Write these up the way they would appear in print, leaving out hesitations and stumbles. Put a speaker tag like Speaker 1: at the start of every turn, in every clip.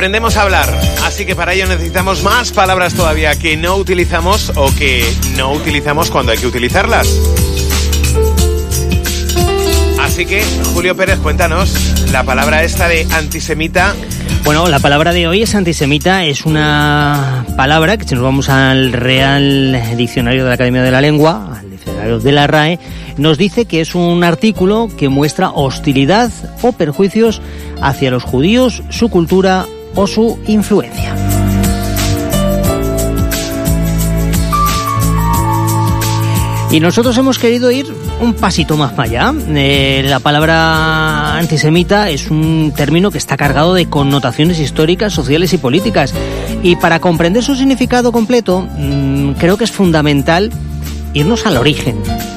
Speaker 1: aprendemos a hablar. Así que para ello necesitamos más palabras todavía que no utilizamos o que no utilizamos cuando hay que utilizarlas. Así que, Julio Pérez, cuéntanos la palabra esta de antisemita.
Speaker 2: Bueno, la palabra de hoy es antisemita, es una palabra que si nos vamos al Real Diccionario de la Academia de la Lengua, al diccionario de la RAE, nos dice que es un artículo que muestra hostilidad o perjuicios hacia los judíos, su cultura o su influencia. Y nosotros hemos querido ir un pasito más para allá. La palabra antisemita es un término que está cargado de connotaciones históricas, sociales y políticas. Y para comprender su significado completo, creo que es fundamental irnos al origen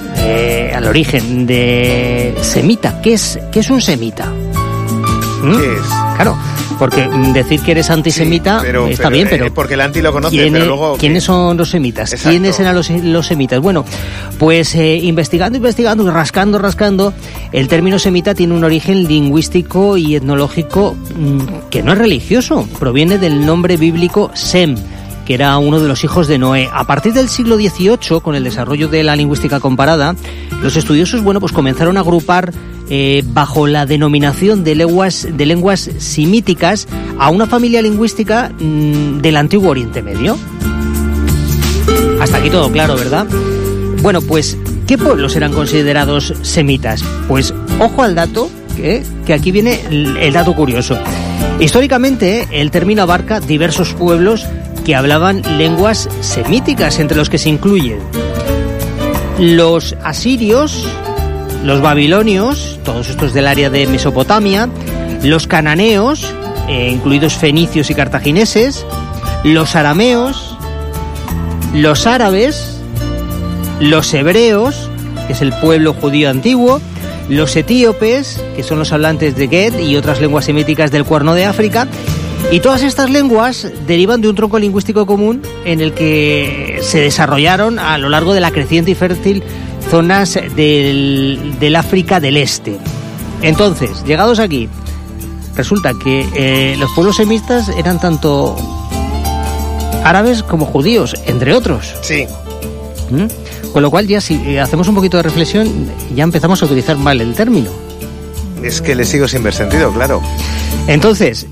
Speaker 2: de semita. ¿Qué es un semita?
Speaker 1: ¿Qué es?
Speaker 2: Claro, porque decir que eres antisemita está bien, pero
Speaker 1: porque el anti lo conoce, pero luego
Speaker 2: ¿quiénes son los semitas?
Speaker 1: Exacto.
Speaker 2: ¿Quiénes eran los semitas? Bueno, pues investigando, rascando, el término semita tiene un origen lingüístico y etnológico que no es religioso, proviene del nombre bíblico Sem, que era uno de los hijos de Noé. A partir del siglo XVIII, con el desarrollo de la lingüística comparada, los estudiosos, pues comenzaron a agrupar bajo la denominación de lenguas semíticas a una familia lingüística del antiguo Oriente Medio. Hasta aquí todo claro, ¿verdad? Bueno, pues, ¿qué pueblos eran considerados semitas? Pues, ojo al dato, que aquí viene el dato curioso. Históricamente, el término abarca diversos pueblos que hablaban lenguas semíticas, entre los que se incluyen los asirios, los babilonios, todos estos del área de Mesopotamia, los cananeos, incluidos fenicios y cartagineses, los arameos, los árabes, los hebreos, que es el pueblo judío antiguo, los etíopes, que son los hablantes de Ged y otras lenguas semíticas del Cuerno de África. Y todas estas lenguas derivan de un tronco lingüístico común en el que se desarrollaron a lo largo de la creciente y fértil zonas del África del Este. Entonces, llegados aquí, resulta que los pueblos semitas eran tanto árabes como judíos, entre otros.
Speaker 1: Sí.
Speaker 2: Con lo cual, ya si hacemos un poquito de reflexión, ya empezamos a utilizar mal el término.
Speaker 1: Es que le sigo sin ver sentido, claro.
Speaker 2: Entonces,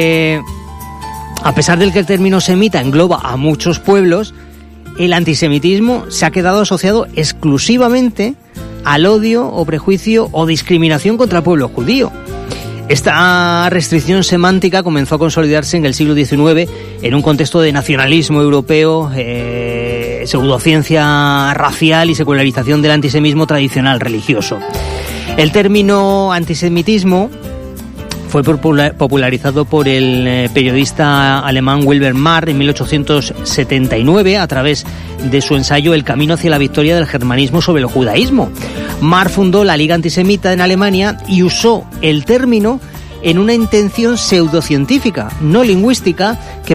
Speaker 2: a pesar de que el término semita engloba a muchos pueblos, el antisemitismo se ha quedado asociado exclusivamente al odio o prejuicio o discriminación contra el pueblo judío. Esta restricción semántica comenzó a consolidarse en el siglo XIX en un contexto de nacionalismo europeo, pseudociencia racial y secularización del antisemitismo tradicional religioso. El término antisemitismo fue popularizado por el periodista alemán Wilhelm Marr en 1879 a través de su ensayo El camino hacia la victoria del germanismo sobre el judaísmo. Marr fundó la Liga Antisemita en Alemania y usó el término en una intención pseudocientífica, no lingüística, que